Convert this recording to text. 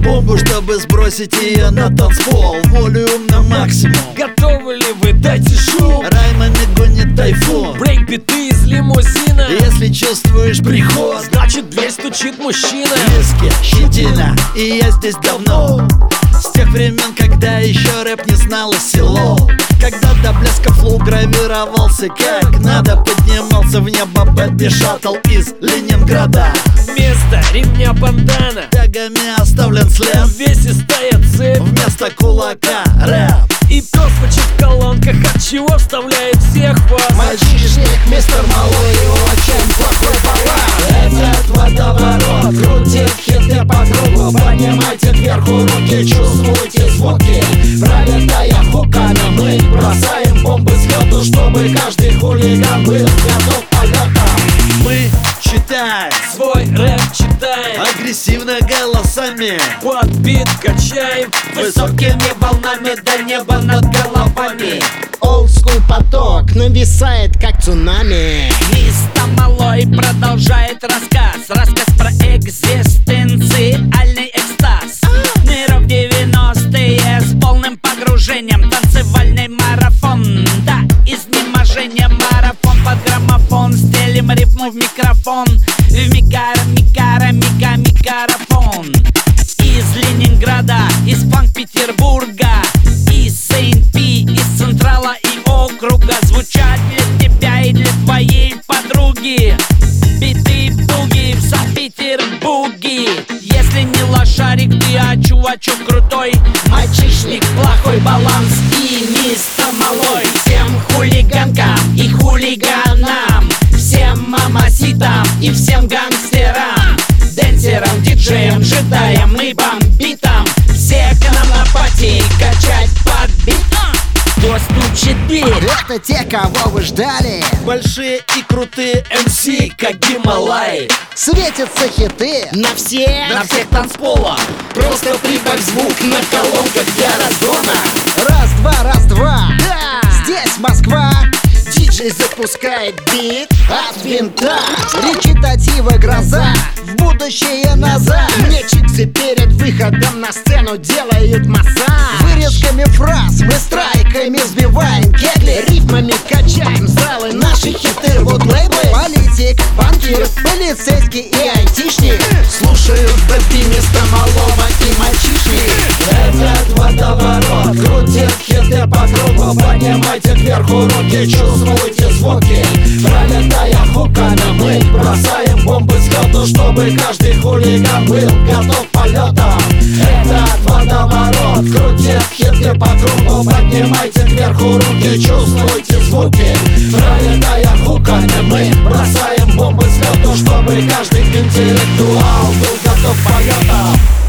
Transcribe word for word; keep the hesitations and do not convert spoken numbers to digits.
бомбу, чтобы сбросить ее на танцпол. Волюм на максимум. Готовы ли вы? Дайте шум. Раймами гонит тайфун. Брейк-биты из лимузина. Если чувствуешь приход, значит дверь стучит мужчина. Виски, щетина, и я здесь давно. С тех времен, когда еще рэп не знало село. Когда до блеска флоу гравировался как надо. Поднимался в небо Бэби Шаттл из Ленинграда. Вместо ремня бандана тягами оставлен след. Увесистая цепь вместо кулака рэп. И пес мочит в колонках, от чего вставляет всех вас. Мальчишник, мистер Малой, очень плохой баллад. Этот водоворот крутит хиты по кругу. Поднимайте кверху руки, чувствуйте звуки. Пролетая хуками, мы бросаем бомбы с лету, чтобы каждый хулиган был готов к полетам. Мы читаем, свой рэп читаем, агрессивно голосами под бит качаем, высокими волнами до неба над головами. Олдскул поток нависает, как цунами. Мистер Малой продолжает рассказ. Рассказ про экзистенциальный экстаз. Мир в девяностые с полным погружением. Танцевальный марафон, да, изнеможение. Марафон под граммофон. Стелим рифму в микрофон. В микара, микара, мика, микарафон. Из Ленинграда, из Санкт-Петербурга, из Сейнт-Пи, из Централа и округа. Звучат для тебя и для твоей подруги биты буги в Санкт-Петербурге. Если не лошарик ты, а чувачок крутой, мальчишник, плохой баланс и мистер Малой. Всем хулиганкам и хулиганам, всем мамаситам и всем гангстерам, дэнсерам, диджеям, джедаям и бомбитам. Все к нам на пати качать под бит. Кто стучит в дверь? Это те, кого вы ждали. Большие и крутые эм си, как Гималай. Светятся хиты на всех, на всех танцполах. Просто прибавь звук на колонках для разгона. Раз-два, раз-два, да. Здесь Москва. Диджей запускает бит от винта. Речитатива гроза, в будущее назад. Мне чиксы перед выходом на сцену делают массаж. Вырезками фраз мы страйками сбиваем кегли. Рифмами качаем залы, наши хиты, вот лейблы. Политик, банкир, полицейский и айтишник слушают бэби мистера Малого и мальчишник. Этот водоворот крутит хиты по кругу. Поднимайте кверху руки, чувствуйте звуки. Пролетая хуками, мы бросаем бомбы с лету, чтобы каждый хулиган был готов к полетам. Этот водоворот крутит хиты по кругу. Поднимайте кверху руки, чувствуйте звуки. Пролетая хуками, мы бросаем бомбы с лету, чтобы каждый интеллектуал был готов к полетам.